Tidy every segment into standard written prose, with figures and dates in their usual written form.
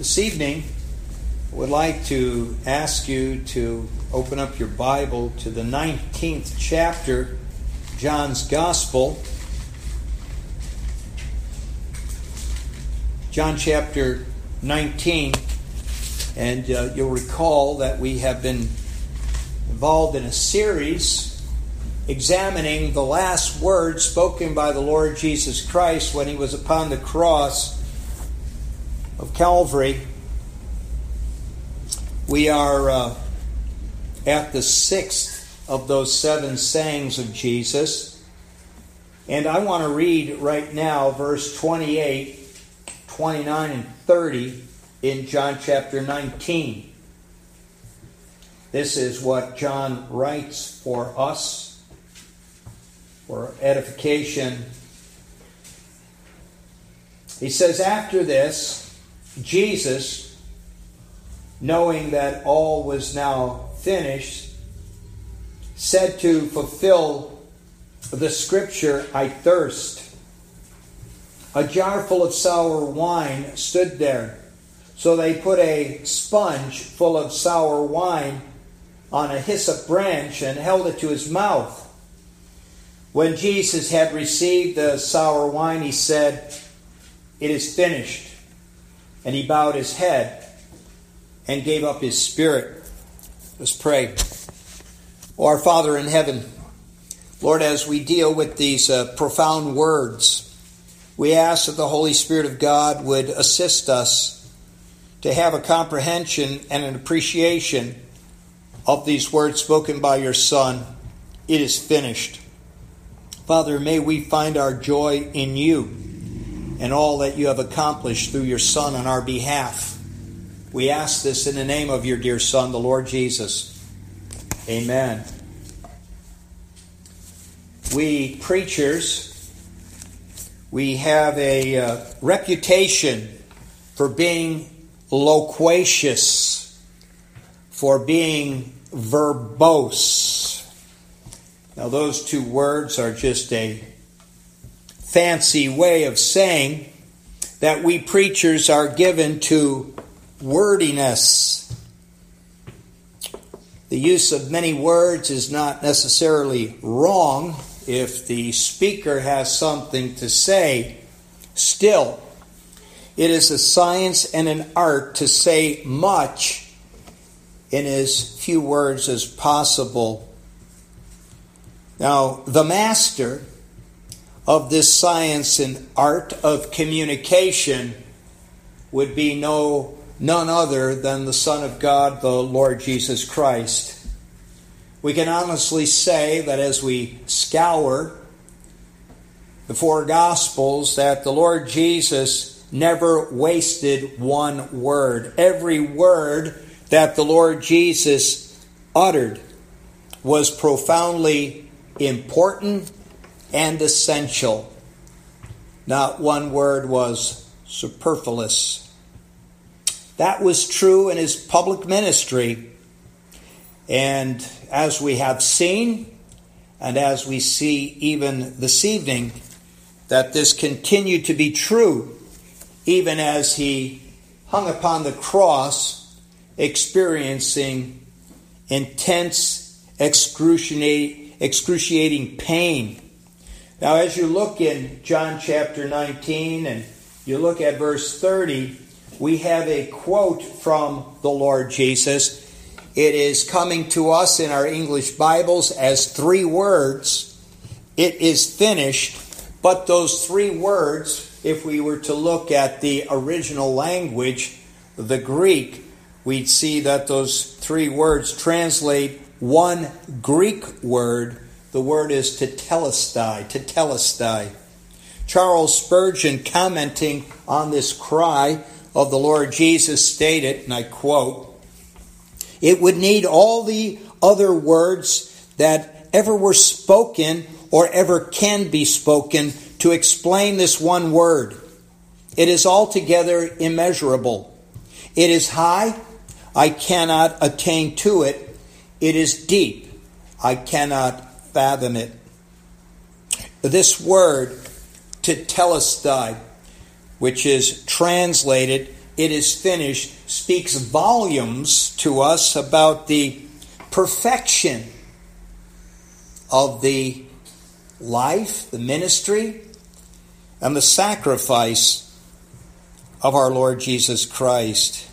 This evening, I would like to ask you to open up your Bible to the 19th chapter, John's Gospel. John chapter 19, and you'll recall that we have been involved in a series examining the last words spoken by the Lord Jesus Christ when he was upon the cross of Calvary. We are at the sixth of those 7 sayings of Jesus, and I want to read right now verse 28, 29, and 30 in John chapter 19. This is what John writes for us, for edification. He says, "After this, Jesus, knowing that all was now finished, said to fulfill the scripture, 'I thirst.' A jar full of sour wine stood there. So they put a sponge full of sour wine on a hyssop branch and held it to his mouth. When Jesus had received the sour wine, he said, 'It is finished.' And he bowed his head and gave up his spirit." Let's pray. Oh, our Father in heaven, Lord, as we deal with these profound words, we ask that the Holy Spirit of God would assist us to have a comprehension and an appreciation of these words spoken by your Son. It is finished. Father, may we find our joy in you and all that you have accomplished through your Son on our behalf. We ask this in the name of your dear Son, the Lord Jesus. Amen. We preachers, we have a reputation for being loquacious, for being verbose. Now, those 2 words are just a fancy way of saying that we preachers are given to wordiness. The use of many words is not necessarily wrong if the speaker has something to say. Still, it is a science and an art to say much in as few words as possible. Now, the master of this science and art of communication would be none other than the Son of God, the Lord Jesus Christ. We can honestly say that as we scour the 4 Gospels, that the Lord Jesus never wasted one word. Every word that the Lord Jesus uttered was profoundly important and essential. Not one word was superfluous. That was true in his public ministry. And as we have seen, and as we see even this evening, that this continued to be true even as he hung upon the cross, experiencing intense, excruciating pain. Now, as you look in John chapter 19 and you look at verse 30, we have a quote from the Lord Jesus. It is coming to us in our English Bibles as 3 words. It is finished. But those 3 words, if we were to look at the original language, the Greek, we'd see that those 3 words translate one Greek word. The word is tetelestai. Charles Spurgeon, commenting on this cry of the Lord Jesus, stated, and I quote, "It would need all the other words that ever were spoken or ever can be spoken to explain this one word. It is altogether immeasurable. It is high, I cannot attain to it. It is deep, I cannot fathom it." This word, tetelestai, which is translated "it is finished" speaks volumes to us about the perfection of the life, the ministry, and the sacrifice of our Lord Jesus Christ.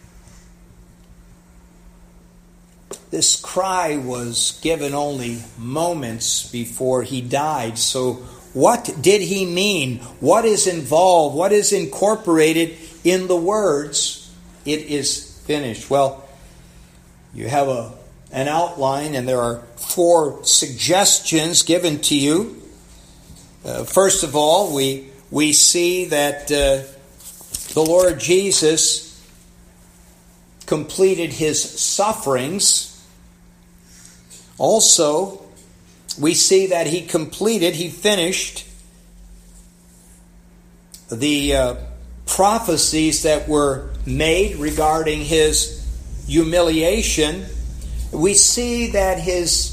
This cry was given only moments before he died. So what did he mean? What is involved? What is incorporated in the words, "it is finished"? Well, you have an outline, and there are 4 suggestions given to you. First of all, we see that the Lord Jesus completed his sufferings. Also, we see that he finished the prophecies that were made regarding his humiliation. We see that his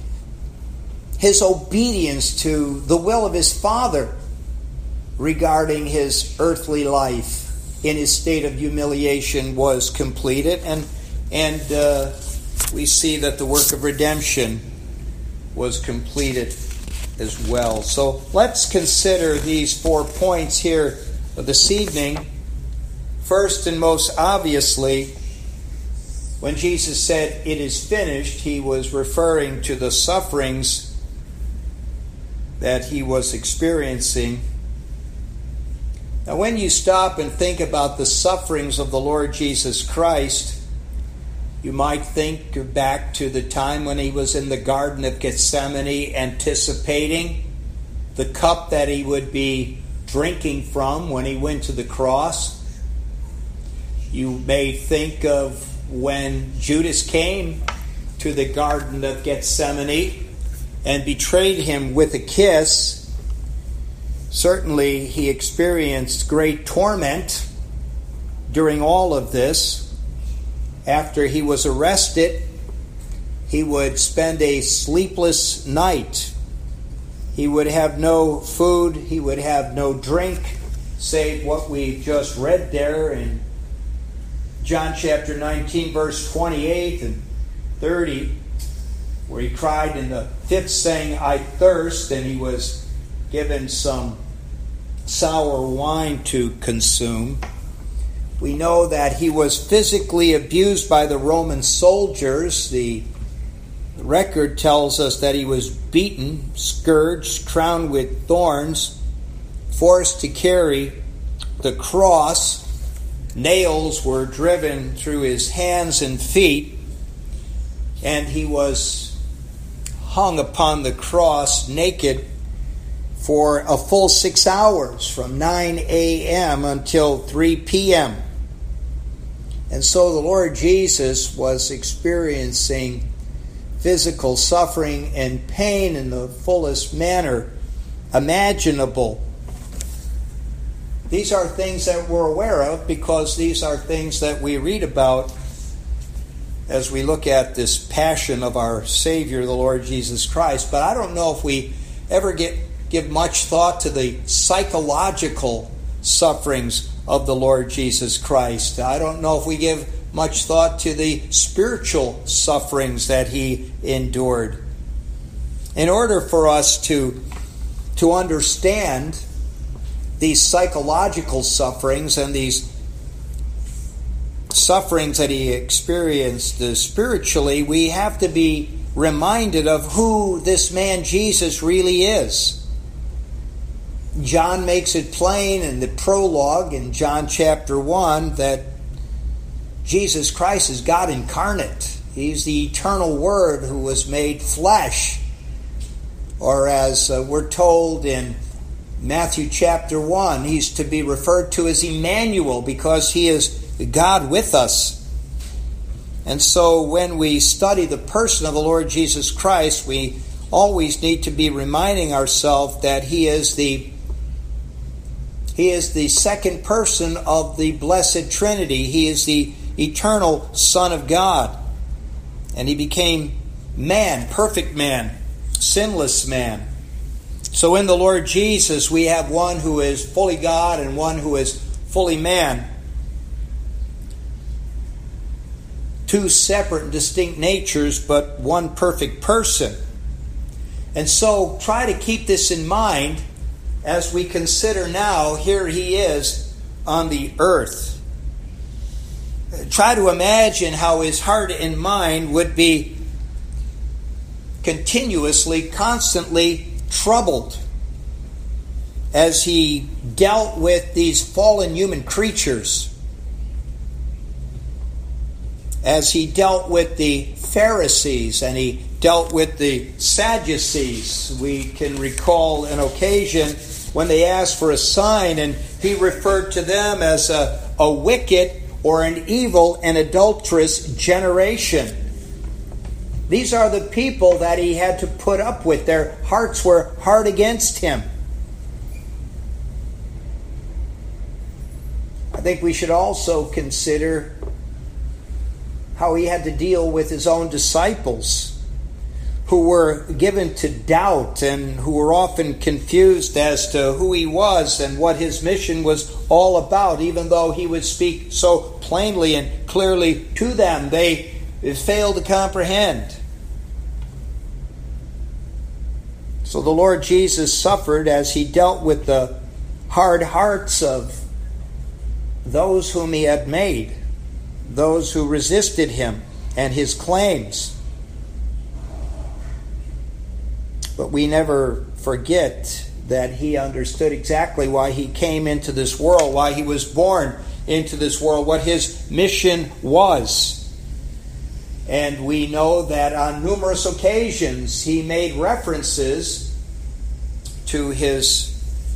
obedience to the will of his Father regarding his earthly life in his state of humiliation was completed, and we see that the work of redemption was completed as well. So let's consider these 4 points here this evening. First and most obviously, when Jesus said, "it is finished," he was referring to the sufferings that he was experiencing. Now, when you stop and think about the sufferings of the Lord Jesus Christ, you might think back to the time when he was in the Garden of Gethsemane, anticipating the cup that he would be drinking from when he went to the cross. You may think of when Judas came to the Garden of Gethsemane and betrayed him with a kiss. Certainly he experienced great torment during all of this. After he was arrested, he would spend a sleepless night. He would have no food, he would have no drink, save what we just read there in John chapter 19, verse 28 and 30, where he cried in the 5th, saying, "I thirst," and he was given some sour wine to consume. We know that he was physically abused by the Roman soldiers. The record tells us that he was beaten, scourged, crowned with thorns, forced to carry the cross. Nails were driven through his hands and feet, and he was hung upon the cross naked for a full 6 hours, from 9 a.m. until 3 p.m. And so the Lord Jesus was experiencing physical suffering and pain in the fullest manner imaginable. These are things that we're aware of because these are things that we read about as we look at this passion of our Savior, the Lord Jesus Christ. But I don't know if we ever give much thought to the psychological sufferings of the Lord Jesus Christ. I don't know if we give much thought to the spiritual sufferings that he endured. In order for us to understand these psychological sufferings and these sufferings that he experienced spiritually, we have to be reminded of who this man Jesus really is. John makes it plain in the prologue in John chapter 1 that Jesus Christ is God incarnate. He's the eternal Word who was made flesh. Or as we're told in Matthew chapter 1, he's to be referred to as Emmanuel because he is God with us. And so when we study the person of the Lord Jesus Christ, we always need to be reminding ourselves that he is the second person of the Blessed Trinity. He is the eternal Son of God. And he became man, perfect man, sinless man. So in the Lord Jesus, we have one who is fully God and one who is fully man. two separate and distinct natures, but one perfect person. And so try to keep this in mind as we consider now, here he is on the earth. Try to imagine how his heart and mind would be continuously, constantly troubled as he dealt with these fallen human creatures, as he dealt with the Pharisees and he dealt with the Sadducees. We can recall an occasion when they asked for a sign, and he referred to them as a wicked or an evil and adulterous generation. These are the people that he had to put up with. Their hearts were hard against him. I think we should also consider how he had to deal with his own disciples, who were given to doubt and who were often confused as to who he was and what his mission was all about. Even though he would speak so plainly and clearly to them, they failed to comprehend. So the Lord Jesus suffered as he dealt with the hard hearts of those whom he had made, those who resisted him and his claims. But we never forget that he understood exactly why he came into this world, why he was born into this world, what his mission was. And we know that on numerous occasions he made references to his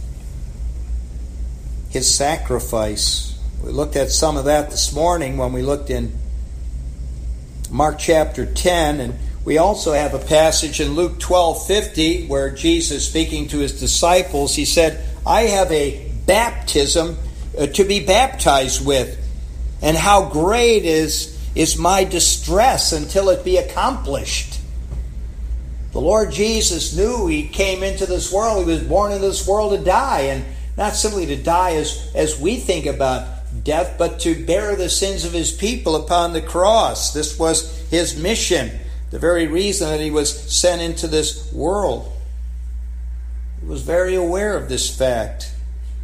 sacrifice. We looked at some of that this morning when we looked in Mark chapter 10, and we also have a passage in Luke 12:50 where Jesus, speaking to his disciples, he said, I have a baptism to be baptized with, and how great is my distress until it be accomplished. The Lord Jesus knew he came into this world, he was born into this world to die, and not simply to die as we think about death, but to bear the sins of his people upon the cross. This was his mission, the very reason that he was sent into this world. He was very aware of this fact.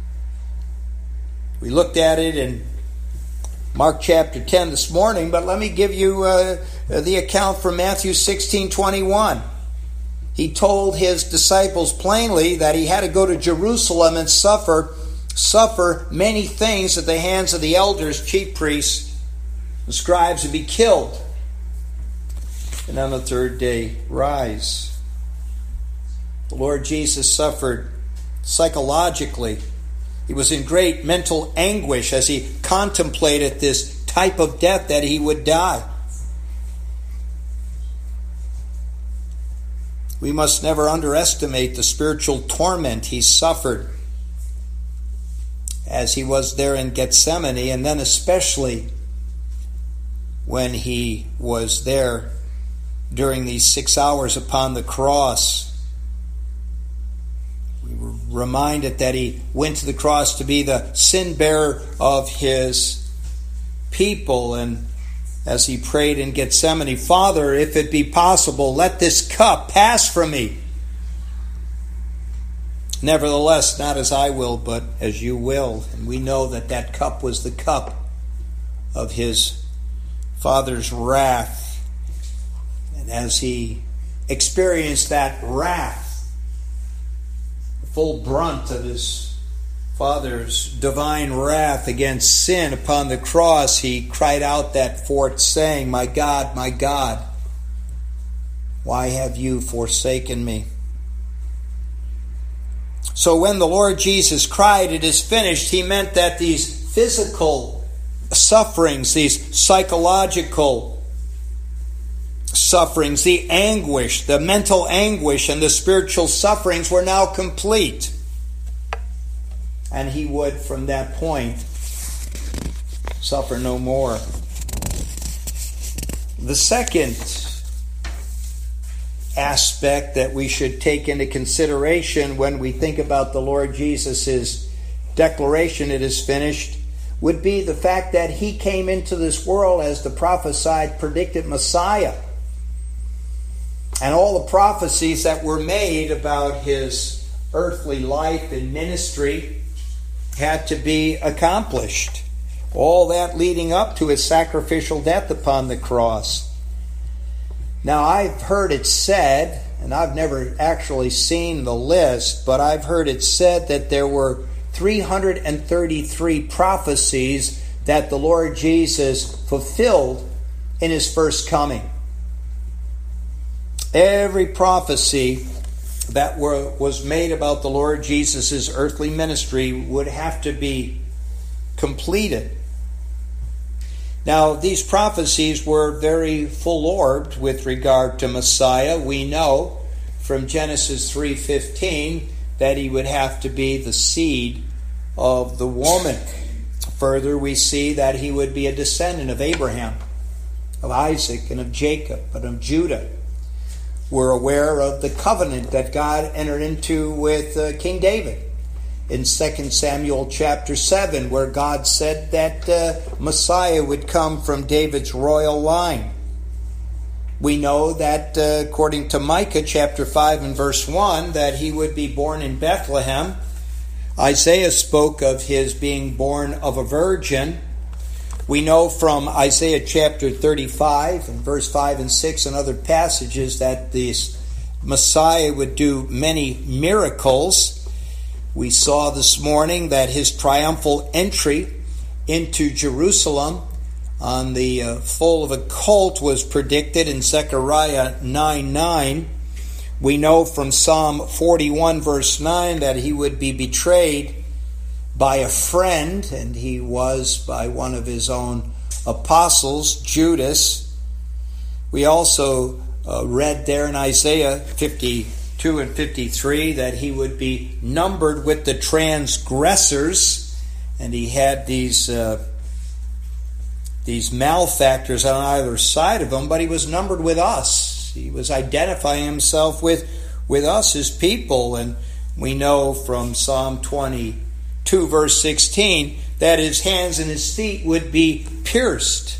We looked at it in Mark chapter 10 this morning, but let me give you the account from Matthew 16:21. He told his disciples plainly that he had to go to Jerusalem and suffer many things at the hands of the elders, chief priests, and scribes, and be killed, and on the third day rise. The Lord Jesus suffered psychologically. He was in great mental anguish as he contemplated this type of death that he would die. We must never underestimate the spiritual torment he suffered as he was there in Gethsemane, and then especially when he was there during these 6 hours upon the cross. We were reminded that he went to the cross to be the sin bearer of his people, and as he prayed in Gethsemane, Father, if it be possible, let this cup pass from me. Nevertheless, not as I will, but as you will. And we know that that cup was the cup of his Father's wrath. And as he experienced that wrath, the full brunt of his Father's divine wrath against sin upon the cross, he cried out that forth, saying, my God, why have you forsaken me? So when the Lord Jesus cried, it is finished, he meant that these physical sufferings, these psychological sufferings, the anguish, the mental anguish, and the spiritual sufferings were now complete. And he would, from that point, suffer no more. The second aspect that we should take into consideration when we think about the Lord Jesus' declaration, it is finished, would be the fact that he came into this world as the prophesied, predicted Messiah. And all the prophecies that were made about his earthly life and ministry had to be accomplished. All that leading up to his sacrificial death upon the cross. Now, I've heard it said, and I've never actually seen the list, but I've heard it said that there were 333 prophecies that the Lord Jesus fulfilled in his first coming. Every prophecy that was made about the Lord Jesus' earthly ministry would have to be completed. Now, these prophecies were very full-orbed with regard to Messiah. We know from Genesis 3:15 that he would have to be the seed of the woman. Further, we see that he would be a descendant of Abraham, of Isaac, and of Jacob, and of Judah. We're aware of the covenant that God entered into with King David in 2 Samuel chapter 7, where God said that Messiah would come from David's royal line. We know that according to Micah chapter 5 and verse 1, that he would be born in Bethlehem. Isaiah spoke of his being born of a virgin. We know from Isaiah chapter 35 and verse 5 and 6 and other passages that this Messiah would do many miracles. We saw this morning that his triumphal entry into Jerusalem on the foal of a colt was predicted in Zechariah 9:9. We know from Psalm 41 verse 9 that he would be betrayed by a friend, and he was by one of his own apostles, Judas. We also read there in Isaiah 52 and 53 that he would be numbered with the transgressors, and he had these malefactors on either side of him, but he was numbered with us. He was identifying himself with us, his people, and we know from Psalm 22 verse 16 that his hands and his feet would be pierced,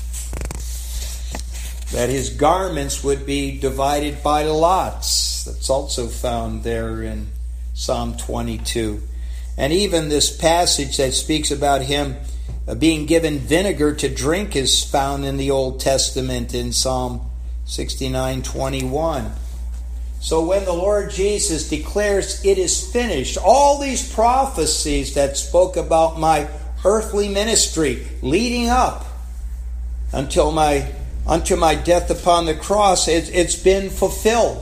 that his garments would be divided by lots. That's also found there in Psalm 22. And even this passage that speaks about him being given vinegar to drink is found in the Old Testament in Psalm 69:21. So when the Lord Jesus declares it is finished, all these prophecies that spoke about my earthly ministry leading up unto my death upon the cross, it's been fulfilled.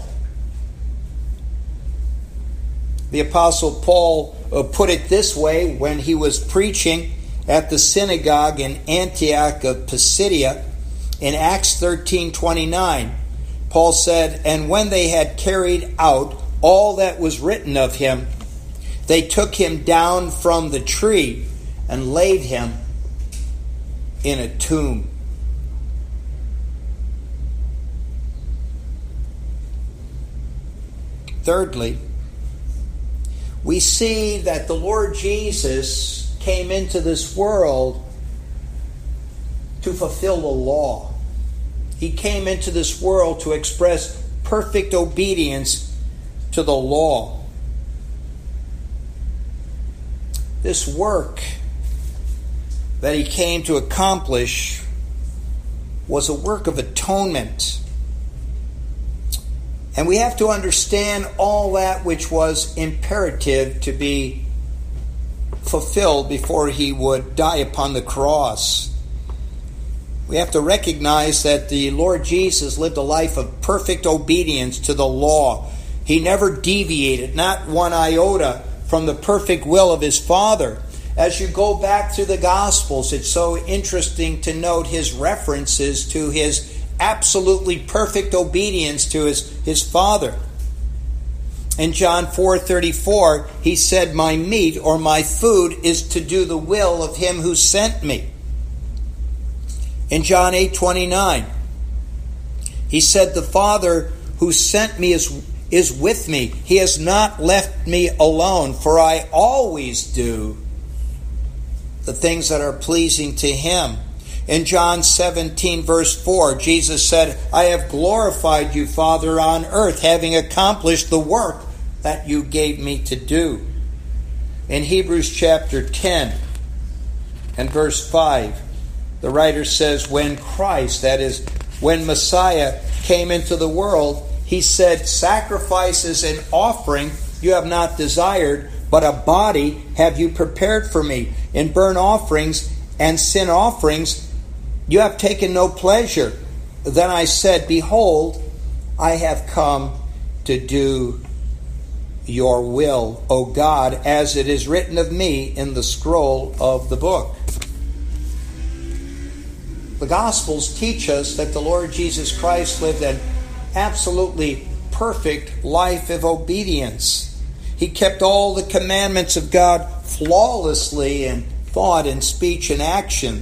The Apostle Paul put it this way when he was preaching at the synagogue in Antioch of Pisidia in Acts 13:29. Paul said, "And when they had carried out all that was written of him, they took him down from the tree and laid him in a tomb." Thirdly, we see that the Lord Jesus came into this world to fulfill the law. He came into this world to express perfect obedience to the law. This work that he came to accomplish was a work of atonement. And we have to understand all that which was imperative to be fulfilled before he would die upon the cross. We have to recognize that the Lord Jesus lived a life of perfect obedience to the law. He never deviated, not one iota, from the perfect will of his Father. As you go back through the Gospels, it's so interesting to note his references to his absolutely perfect obedience to his Father. In John 4:34, he said, "My meat or my food is to do the will of him who sent me." In John 8:29, he said, "The Father who sent me is with me. He has not left me alone, for I always do the things that are pleasing to Him. In John 17, verse 4, Jesus said, I have glorified you, Father, on earth, having accomplished the work that you gave me to do. In Hebrews chapter 10 and verse 5, the writer says, when Christ, that is, when Messiah came into the world, He said, sacrifices and offering you have not desired, but a body have you prepared for me. In burnt offerings and sin offerings you have taken no pleasure. Then I said, behold, I have come to do your will, O God, as it is written of me in the scroll of the book. The Gospels teach us that the Lord Jesus Christ lived an absolutely perfect life of obedience. He kept all the commandments of God flawlessly in thought and speech and action.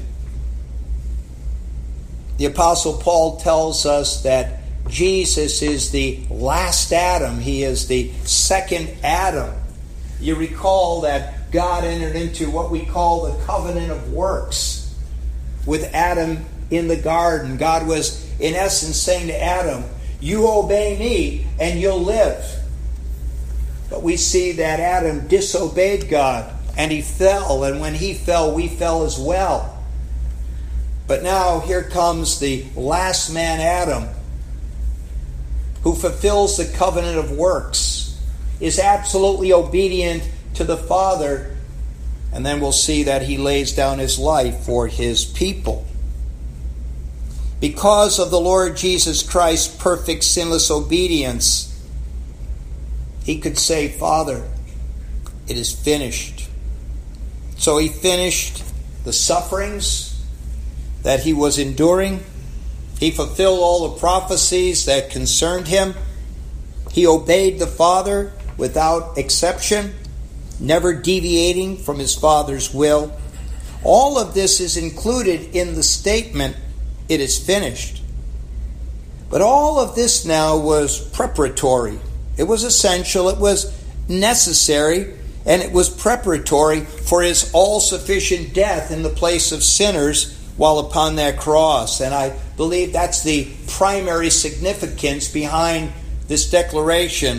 The Apostle Paul tells us that Jesus is the last Adam. He is the second Adam. You recall that God entered into what we call the covenant of works with Adam in the garden. God was, in essence, saying to Adam, you obey me and you'll live. But we see that Adam disobeyed God and he fell. And when he fell, we fell as well. But now here comes the last man, Adam, who fulfills the covenant of works, is absolutely obedient to the Father, and then we'll see that he lays down his life for his people. Because of the Lord Jesus Christ's perfect sinless obedience, he could say, Father, it is finished. So he finished the sufferings that he was enduring. He fulfilled all the prophecies that concerned him. He obeyed the Father without exception, never deviating from his Father's will. All of this is included in the statement, it is finished. But all of this now was preparatory. It was essential, it was necessary, and it was preparatory for his all-sufficient death in the place of sinners while upon that cross. And I believe that's the primary significance behind this declaration.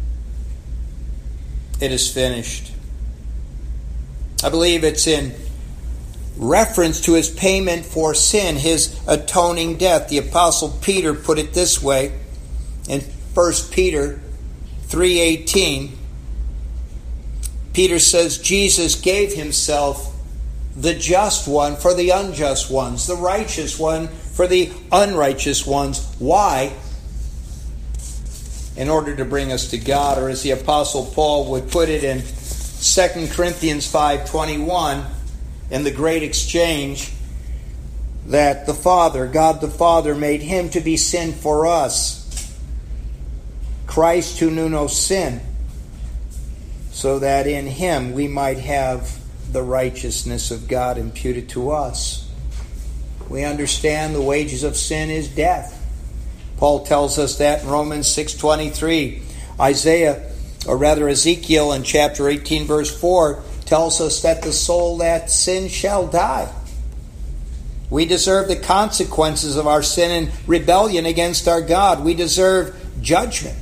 It is finished. I believe it's in reference to his payment for sin, his atoning death. The Apostle Peter put it this way in 1 Peter 3:18. Peter says, Jesus gave himself, the just one for the unjust ones, the righteous one for the unrighteous ones. Why? In order to bring us to God, or as the Apostle Paul would put it in 2 Corinthians 5:21, in the great exchange, that the Father, God the Father, made him to be sin for us, Christ who knew no sin, so that in him we might have the righteousness of God imputed to us. We understand the wages of sin is death. Paul tells us that in Romans 6:23. Ezekiel in chapter 18 verse 4 tells us that the soul that sins shall die. We deserve the consequences of our sin and rebellion against our God. We deserve judgment.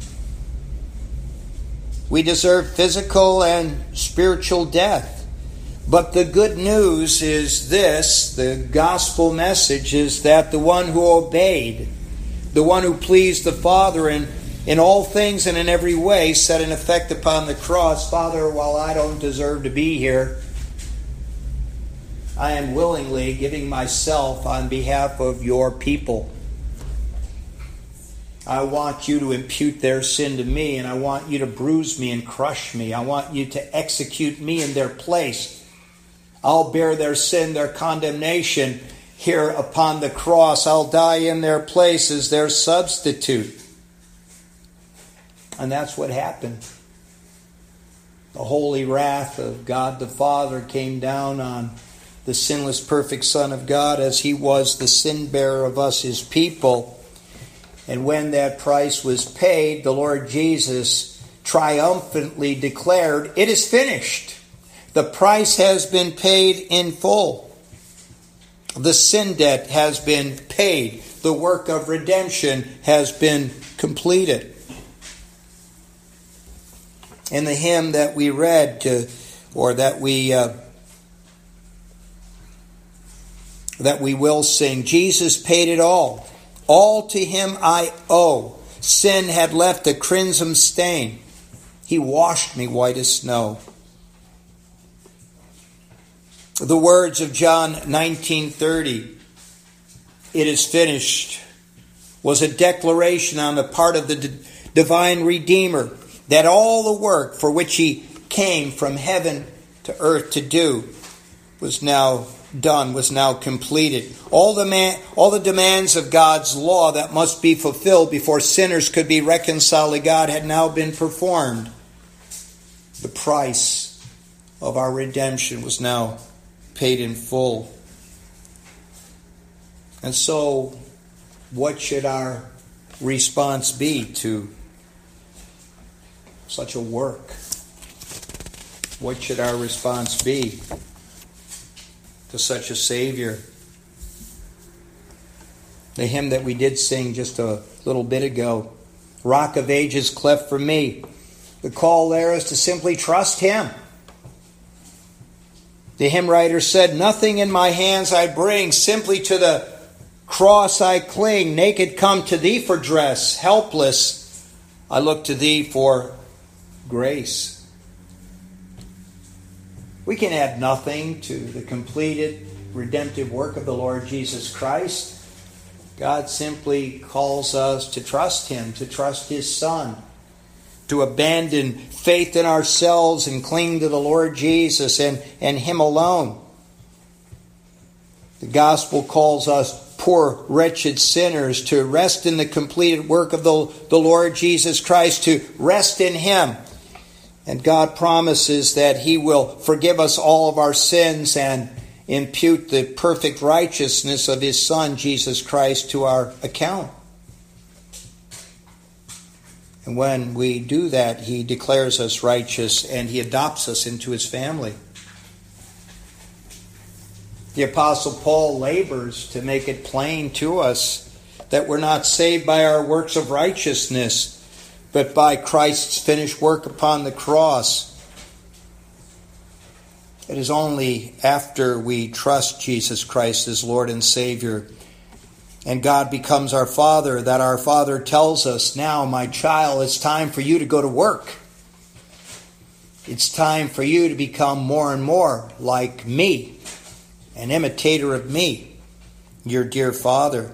We deserve physical and spiritual death. But the good news is this, the gospel message is that the one who obeyed, the one who pleased the Father in all things and in every way, said in effect upon the cross, Father, while I don't deserve to be here, I am willingly giving myself on behalf of your people. I want you to impute their sin to me, and I want you to bruise me and crush me. I want you to execute me in their place. I'll bear their sin, their condemnation here upon the cross. I'll die in their place as their substitute. And that's what happened. The holy wrath of God the Father came down on the sinless, perfect Son of God as he was the sin bearer of us, his people. And when that price was paid, the Lord Jesus triumphantly declared, it is finished. The price has been paid in full. The sin debt has been paid. The work of redemption has been completed. In the hymn that we read, that we will sing, Jesus paid it all. All to him I owe. Sin had left a crimson stain. He washed me white as snow. The words of John 19:30, it is finished, was a declaration on the part of the divine Redeemer that all the work for which he came from heaven to earth to do was now done, was now completed. All the demands of God's law that must be fulfilled before sinners could be reconciled to God had now been performed. The price of our redemption was now paid in full. And so, what should our response be to such a work? What should our response be to such a Savior? The hymn that we did sing just a little bit ago, Rock of Ages cleft for me. The call there is to simply trust Him. The hymn writer said, nothing in my hands I bring, simply to the cross I cling. Naked come to Thee for dress, helpless I look to Thee for grace. We can add nothing to the completed redemptive work of the Lord Jesus Christ. God simply calls us to trust Him, to trust His Son, to abandon faith in ourselves and cling to the Lord Jesus and Him alone. The gospel calls us poor, wretched sinners to rest in the completed work of the Lord Jesus Christ, to rest in Him. And God promises that He will forgive us all of our sins and impute the perfect righteousness of His Son, Jesus Christ, to our account. And when we do that, He declares us righteous and He adopts us into His family. The Apostle Paul labors to make it plain to us that we're not saved by our works of righteousness, but by Christ's finished work upon the cross. It is only after we trust Jesus Christ as Lord and Savior and God becomes our Father that our Father tells us, now, my child, it's time for you to go to work. It's time for you to become more and more like me, an imitator of me, your dear Father.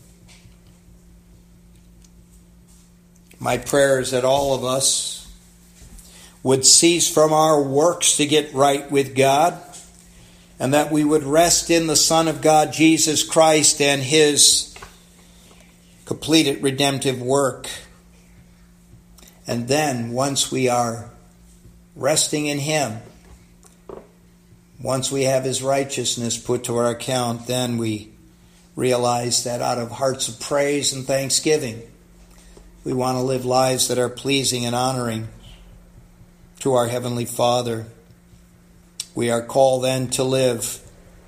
My prayer is that all of us would cease from our works to get right with God, and that we would rest in the Son of God, Jesus Christ, and His completed redemptive work. And then, once we are resting in Him, once we have His righteousness put to our account, then we realize that out of hearts of praise and thanksgiving, we want to live lives that are pleasing and honoring to our Heavenly Father. We are called then to live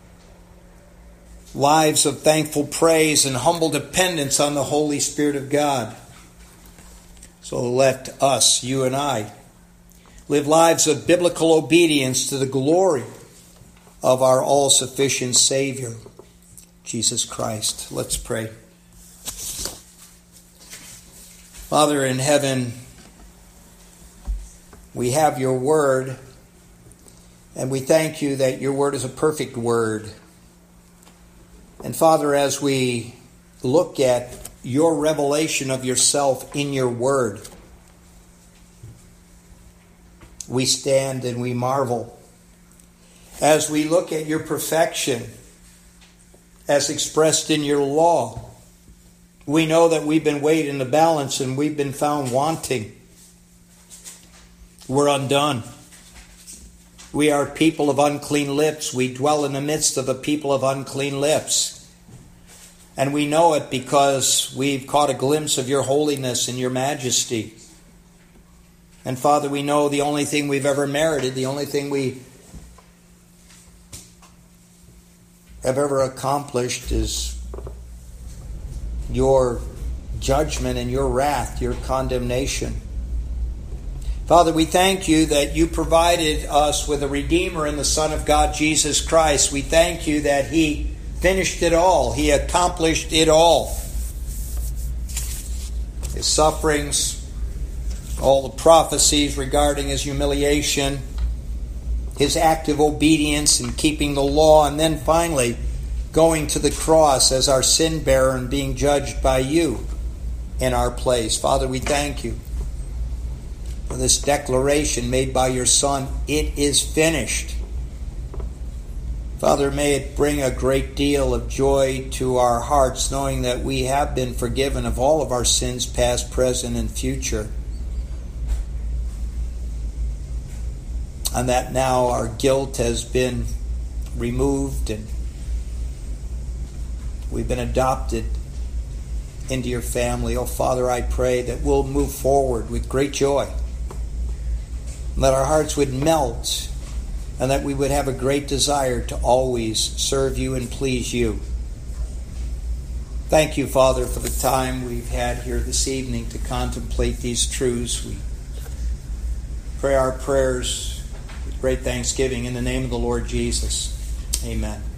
lives of thankful praise and humble dependence on the Holy Spirit of God. So let us, you and I, live lives of biblical obedience to the glory of our all-sufficient Savior, Jesus Christ. Let's pray. Father in heaven, we have your word, and we thank you that your word is a perfect word. And Father, as we look at your revelation of yourself in your word, we stand and we marvel. As we look at your perfection as expressed in your law, we know that we've been weighed in the balance and we've been found wanting. We're undone. We are people of unclean lips. We dwell in the midst of the people of unclean lips. And we know it because we've caught a glimpse of your holiness and your majesty. And Father, we know the only thing we've ever merited, the only thing we have ever accomplished is your judgment and your wrath, your condemnation. Father, we thank you that you provided us with a Redeemer in the Son of God, Jesus Christ. We thank you that He finished it all. He accomplished it all. His sufferings, all the prophecies regarding His humiliation, His active obedience in keeping the law, and then finally going to the cross as our sin bearer and being judged by you in our place. Father, we thank you for this declaration made by your Son. It is finished. Father, may it bring a great deal of joy to our hearts, knowing that we have been forgiven of all of our sins, past, present, and future. And that now our guilt has been removed and we've been adopted into your family. Oh, Father, I pray that we'll move forward with great joy. That our hearts would melt and that we would have a great desire to always serve you and please you. Thank you, Father, for the time we've had here this evening to contemplate these truths. We pray our prayers with great thanksgiving in the name of the Lord Jesus. Amen.